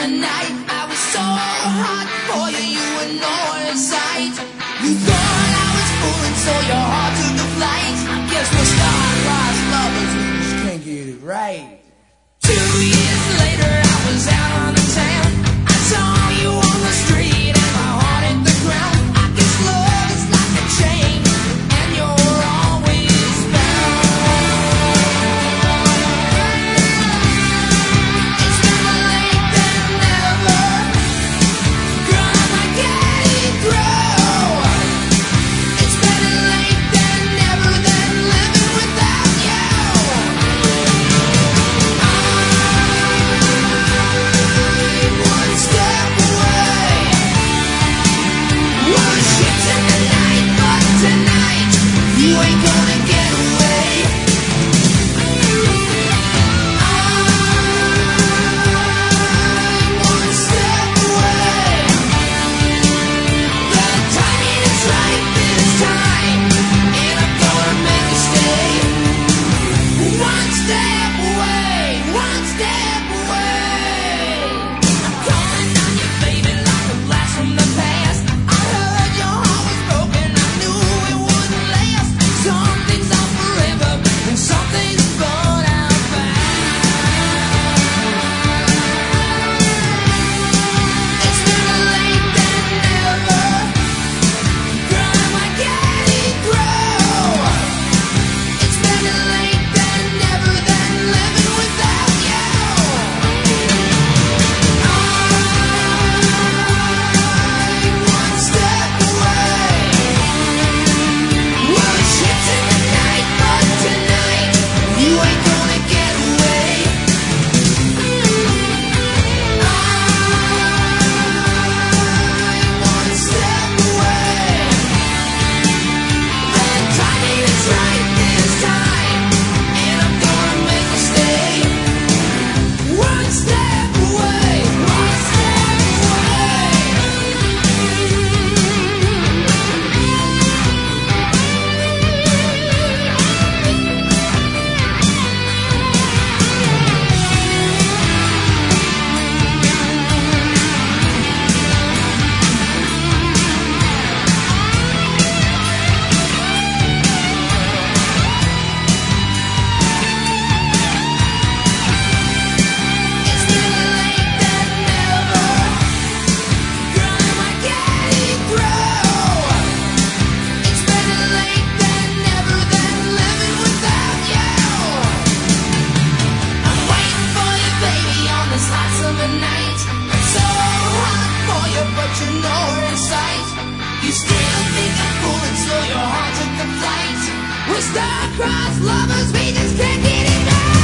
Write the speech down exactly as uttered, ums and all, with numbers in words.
the night. I was so hot for you, you were nowhere in sight. You thought I was fooling, so your heart took the flight. I guess we're star-crossed lovers, we just can't get it right. Two years later, I was out on the town. I saw you on the street and my heart hit the ground. I guess love is like a chain, and you're always bound. It's better late than never. Girl, I get it through. It's better late than never than living without you. One step away. One shift in the night, but tonight you ain't gonna get away. I'm one step away. The timing is right this time, and I'm gonna make a stay. One step away, one step away. I'm calling on you, baby, like a blast from the past. I heard your heart was broken, I knew it wouldn't last. Some things are forever, and some things burn out fast. It's better late than never. Girl, am I getting through? It's better late than never than living without you. I'm one step away. One shift in the night, but tonight you ain't gonna get away. I'm one step away. The timing is right this time, and I'm gonna make a stay. One step away, one step away. It's better late than never. Girl, am I getting through? It's better late than never than living without you. I'm waiting for you, baby, on this hot summer night. I'm so hot for you, but you're nowhere in sight. You still think I'm fooling, so your heart took the flight. We're star-crossed lovers, we just can't get enough.